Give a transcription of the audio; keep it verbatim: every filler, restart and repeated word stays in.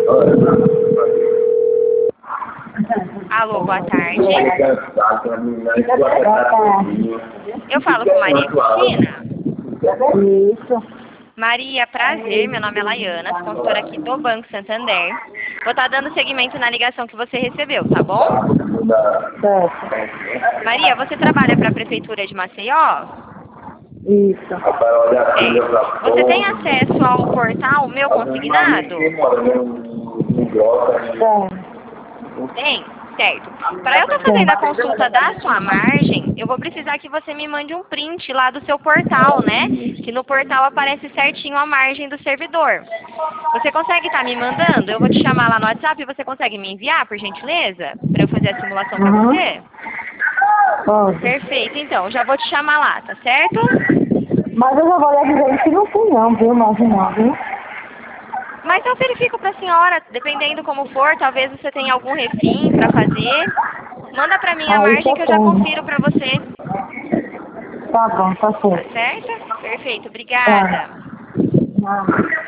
Alô, boa tarde. Boa tarde. Eu falo com Maria Cristina. Isso. Maria, prazer. Meu nome é Laiana, sou consultora aqui do Banco Santander. Vou estar dando seguimento na ligação que você recebeu, tá bom? Certo. Maria, você trabalha para a Prefeitura de Maceió? Isso. É. Você tem acesso ao portal Meu Consignado? Certo. Tem? Certo. Para eu estar fazendo a consulta da sua margem, eu vou precisar que você me mande um print lá do seu portal, né? Que no portal aparece certinho a margem do servidor. Você consegue estar me mandando? Eu vou te chamar lá no WhatsApp e você consegue me enviar, por gentileza? Para eu fazer a simulação para Uhum. você? Pode. Perfeito, então. Já vou te chamar lá, tá certo? Mas eu já vou lhe avisar que não tem não, viu? Margem não, viu? Mas eu verifico para a senhora, dependendo como for, talvez você tenha algum refim para fazer. Manda para mim a Ah, isso margem eu que eu já tenho. confiro para você. Tá bom, tá Tá certo. certo? Perfeito, Tá. obrigada. Não.